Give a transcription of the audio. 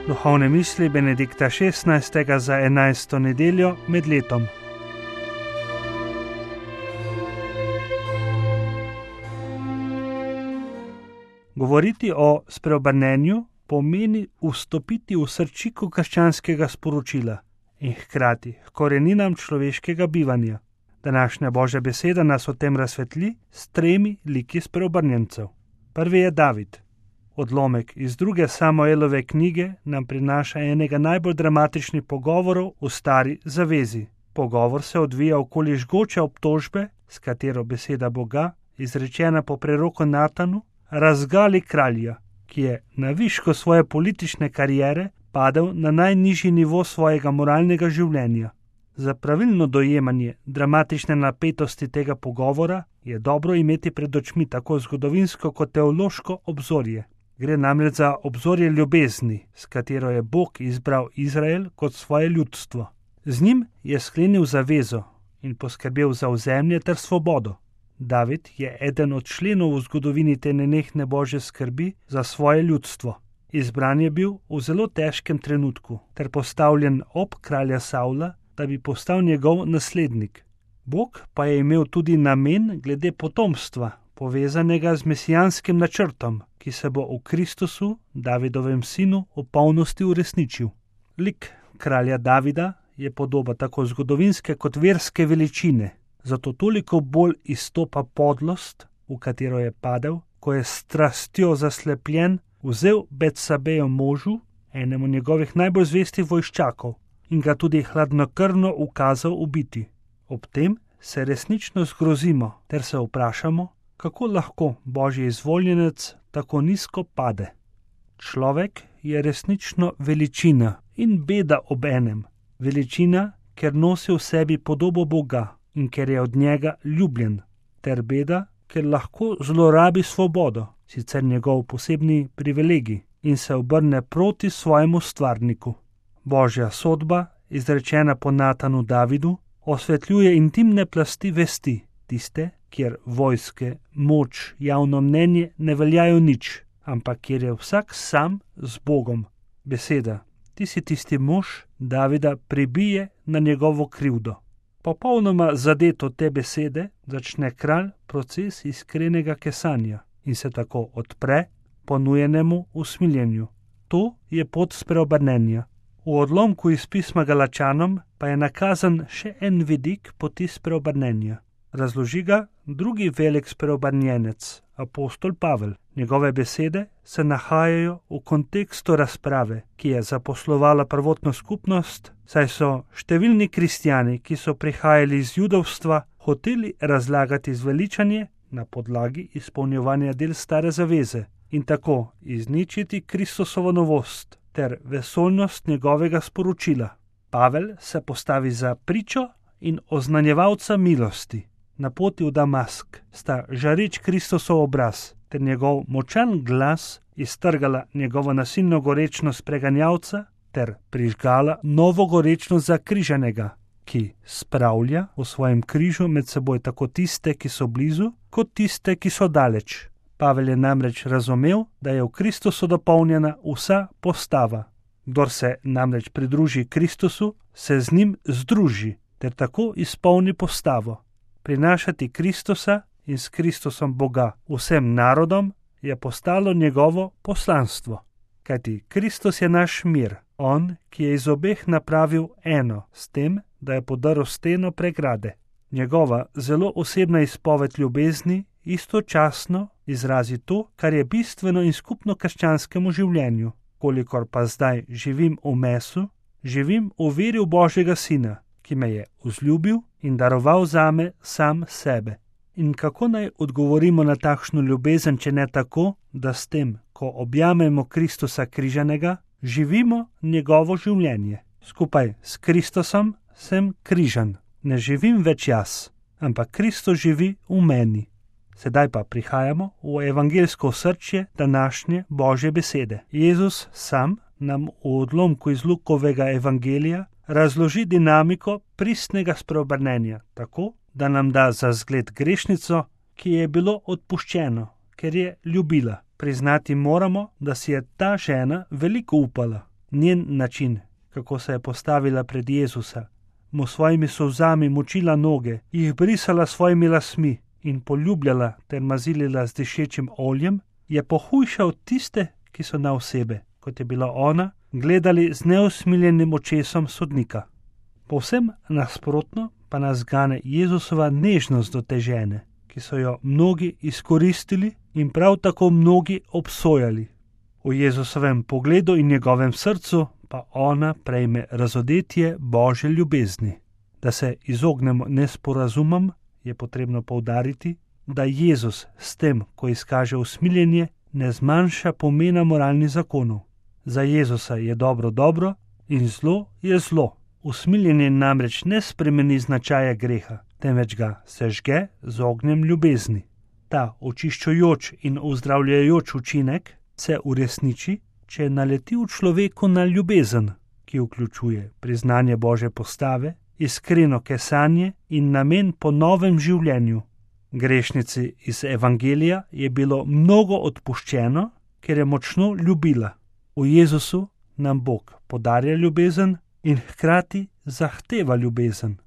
Duhovne misli Benedikta XVI. Za 11. nedeljo med letom. Govoriti o spreobrnenju pomeni vstopiti v srčiko krščanskega sporočila in hkrati h koreninam človeškega bivanja. Današnja Božja beseda nas o tem razsvetli s 3 liki spreobrnjencev. Prvi je David. Odlomek iz 2. Samuelove knjige nam prinaša enega najbolj dramatičnih pogovorov v Stari zavezi. Pogovor se odvija okoli žgoče obtožbe, s katero beseda Boga, izrečena po preroku Natanu, razgali kralja, ki je na višku svoje politične kariere padel na najnižji nivo svojega moralnega življenja. Za pravilno dojemanje dramatične napetosti tega pogovora je dobro imeti pred očmi tako zgodovinsko kot teološko obzorje. Gre namreč za obzorje ljubezni, s katero je Bog izbral Izrael kot svoje ljudstvo. Z njim je sklenil zavezo in poskrbel za ozemlje ter svobodo. David je eden od členov v zgodovini te nenehne Božje skrbi za svoje ljudstvo. Izbran je bil v zelo težkem trenutku ter postavljen ob kralja Savla, da bi postal njegov naslednik. Bog pa je imel tudi namen glede potomstva, povezanega z mesijanskim načrtom, ki se bo v Kristusu, Davidovem sinu, v polnosti uresničil. Lik kralja Davida je podoba tako zgodovinske kot verske veličine, zato toliko bolj izstopa podlost, v katero je padel, ko je s strastjo zaslepljen vzel Betsabejo možu, enemu njegovih najbolj zvestih vojščakov, in ga tudi hladnokrvno ukazal ubiti. Ob tem se resnično zgrozimo ter se vprašamo, kako lahko Božji izvoljenec tako nizko pade. Človek je resnično veličina in beda ob enem. Veličina, ker nosi v sebi podobo Boga in ker je od njega ljubljen, ter beda, ker lahko zlorabi svobodo, sicer njegov posebni privilegij, in se obrne proti svojemu stvarniku. Božja sodba, izrečena po Natanu Davidu, osvetljuje intimne plasti vesti, tiste, kjer vojske, moč, javno mnenje ne veljajo nič, ampak kjer je vsak sam z Bogom. Beseda, ti si tisti mož, Davida pribije na njegovo krivdo. Popolnoma zadet od te besede začne kralj proces iskrenega kesanja in se tako odpre ponujenemu usmiljenju. To je pot spreobrnenja. V odlomku iz pisma Galačanom pa je nakazan še en vidik poti spreobrnenja. Razloži ga drugi velik spreobrnjenec, apostol Pavel. Njegove besede se nahajajo v kontekstu razprave, ki je zaposlovala prvotno skupnost, saj so številni kristjani, ki so prihajali iz judovstva, hoteli razlagati zveličanje na podlagi izpolnjevanja del stare zaveze in tako izničiti Kristusovo novost ter vesoljnost njegovega sporočila. Pavel se postavi za pričo in oznanjevalca milosti. Na poti v Damask sta žareč Kristusov obraz ter njegov močan glas iztrgala njegovo nasilno gorečnost preganjalca ter prižgala novo gorečnost zakrižanega, ki spravlja v svojem križu med seboj tako tiste, ki so blizu, kot tiste, ki so daleč. Pavel je namreč razumel, da je v Kristusu dopolnjena vsa postava. Kdor se namreč pridruži Kristusu, se z njim združi ter tako izpolni postavo. Prinašati Kristusa in s Kristusom Boga vsem narodom je postalo njegovo poslanstvo. Kajti Kristus je naš mir, on, ki je iz obeh napravil eno, s tem, da je podaril steno pregrade. Njegova zelo osebna izpoved ljubezni istočasno izrazi to, kar je bistveno in skupno krščanskemu življenju. Kolikor pa zdaj živim v mesu, živim v veri v Božjega Sina, ki me je vzljubil in daroval zame sam sebe. In kako naj odgovorimo na takšno ljubezen, če ne tako, da s tem, ko objamemo Kristusa križanega, živimo njegovo življenje. Skupaj s Kristusom sem križan. Ne živim več jaz, ampak Kristus živi v meni. Sedaj pa prihajamo v evangeljsko osrčje današnje Božje besede. Jezus sam nam v odlomku iz Lukovega evangelija razloži dinamiko pristnega spreobrnenja, tako, da nam da za zgled grešnico, ki je bilo odpuščeno, ker je ljubila. Priznati moramo, da si je ta žena veliko upala. njen način, kako se je postavila pred Jezusa, mu svojimi solzami močila noge, jih brisala svojimi lasmi in poljubljala ter mazilila z dišečim oljem, je pohujšal tiste, ki so na osebe, kot je bila ona, gledali z neusmiljenim očesom sodnika. Povsem nasprotno pa nas gane Jezusova nežnost do te žene, ki so jo mnogi izkoristili in prav tako mnogi obsojali. V Jezusovem pogledu in njegovem srcu pa ona prejme razodetje Božje ljubezni. Da se izognemo nesporazumom, je potrebno poudariti, da Jezus s tem, ko izkaže usmiljenje, ne zmanjša pomena moralnih zakonov. Za Jezusa je dobro dobro in zlo je zlo. Usmiljenje namreč ne spremeni značaja greha, temveč ga sežge z ognjem ljubezni. Ta očiščujoč in uzdravljajoč učinek se uresniči, če naleti v človeku na ljubezen, ki vključuje priznanje Božje postave, iskreno kesanje in namen po novem življenju. Grešnici iz Evangelija je bilo mnogo odpuščeno, ker je močno ljubila. V Jezusu nam Bog podarja ljubezen in hkrati zahteva ljubezen.